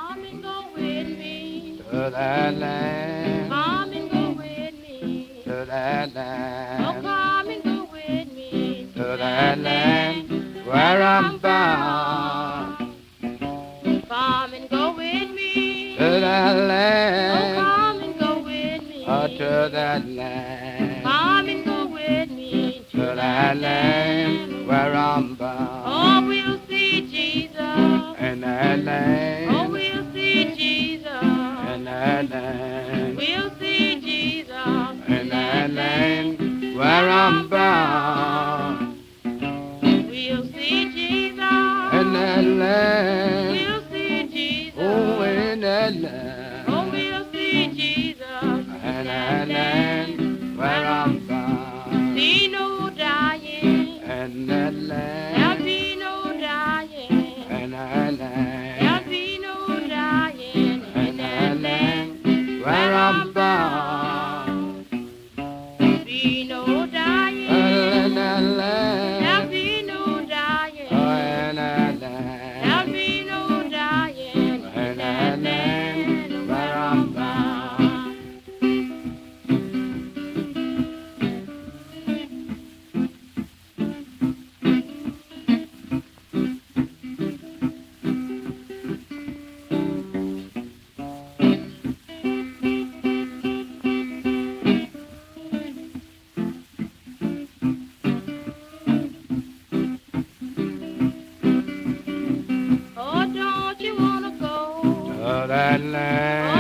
Come and go with me to that land, Come and go with me. to that Oh, land, come and go with me to that land where I'm bound, Come and go with me. to that Oh, land, come and go with oh, me. to that land, Come and go with me to that land where I'm bound, Oh, we'll see Jesus. in that Oh, land, we'll see Jesus. in that land, We'll see Jesus in that land where I'm bound, We'll see Jesus. in that land, We'll see Jesus. oh, in that land, Oh, we'll see Jesus. in that land where I'm bound, See no dying. in that There'll land, be no dying. in that land, There'll be no dying in that land where I'm bound, Be no dying. in that There'll land, be no dying. oh, in that There'll land, be no dying in that land where I'm bound. Oh, don't you wanna go? To that land,